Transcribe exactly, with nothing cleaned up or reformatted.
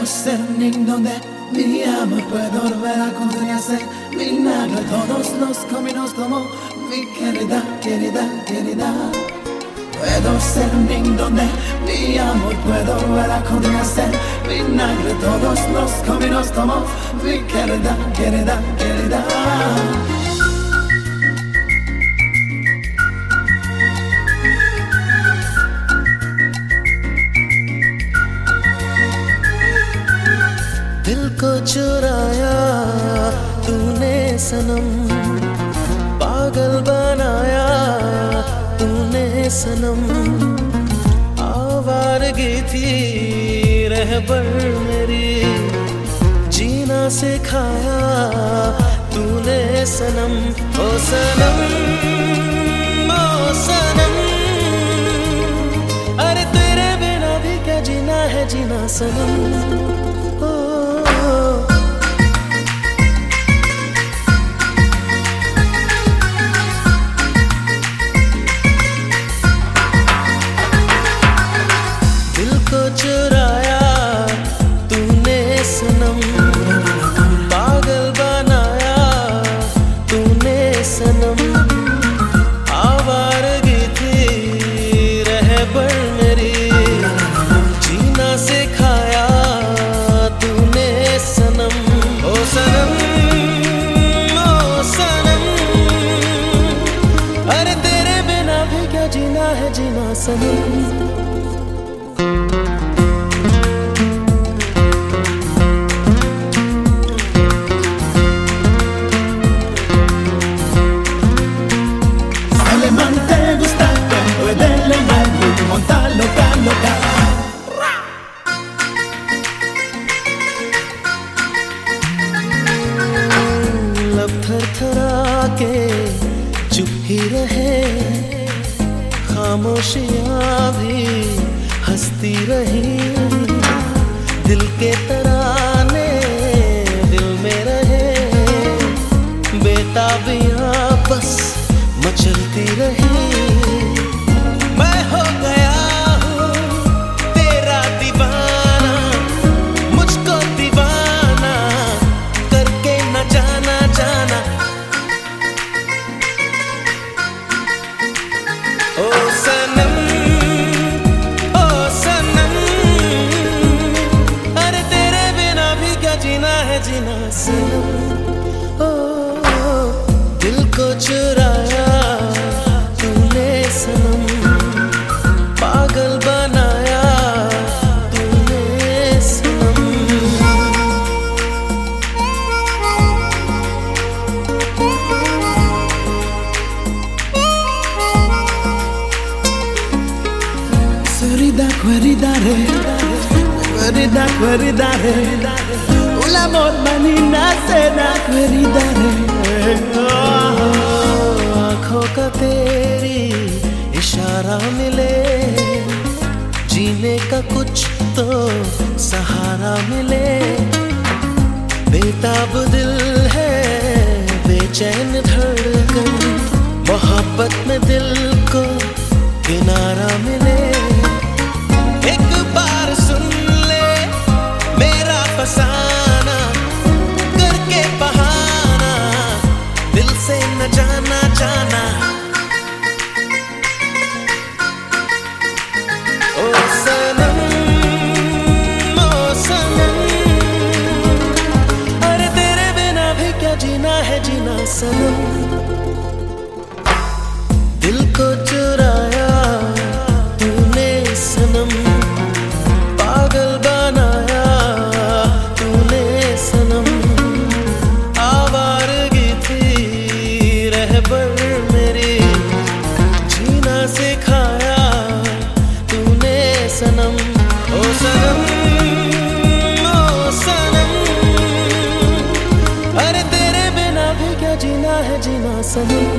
Puedo ser niño donde mi amor, puedo volver a hacer milagro. Todos los caminos como mi querida, querida, querida. Puedo ser niño donde mi amor, puedo volver a hacer milagro. Todos los caminos como mi querida, querida, querida. दिल को चुराया तूने सनम, पागल बनाया तूने सनम। आवारगी थी रहबर मेरी, जीना सिखाया तूने सनम। ओ सनम, ओ सनम, अरे तेरे बिना भी क्या जीना है जीना सनम। चुराया तूने सनम, पागल बनाया तूने सनम। आवारगी थी रहबर मेरी, जीना सिखाया तूने सनम। ओ सनम, ओ सनम, अरे तेरे बिना भी क्या जीना है जीना सनम। लब थरथरा के चुप ही रहे, खामोशियां भी हंसती रही। दिल के तराने दिल में रहे, बेताबियां बस मचलती रही। मैं हो गया हूँ तेरा दीवाना, मुझको दीवाना करके न जाना जाना। ओ सनम, ओ सनम, अरे तेरे बिना भी क्या जीना है जीना सनम। ओ, ओ दिल को चुराया तूने सनम, पागल बनाया तूने सनम। Sorrida, queridare, querida, queridare, un amor manina sena queridare। आँखों का तेरी इशारा मिले, जीने का कुछ तो सहारा मिले। बेताब दिल है बेचैन धड़कन, मोहब्बत में दिल को किनारा मिले। एक बार सुन ले मेरा फसाना, करके बहाना दिल से न जाना जाना। ओ सनम, ओ सनम, अरे तेरे बिना भी क्या जीना है जीना सनम। दिल को चुराया तूने सनम, पागल बनाया तूने सनम। आवारगी थी रहबर मेरी, जीना सिखाया तूने सनम। ओ सनम, ओ सनम, अरे तेरे बिना भी क्या जीना है जीना सनम।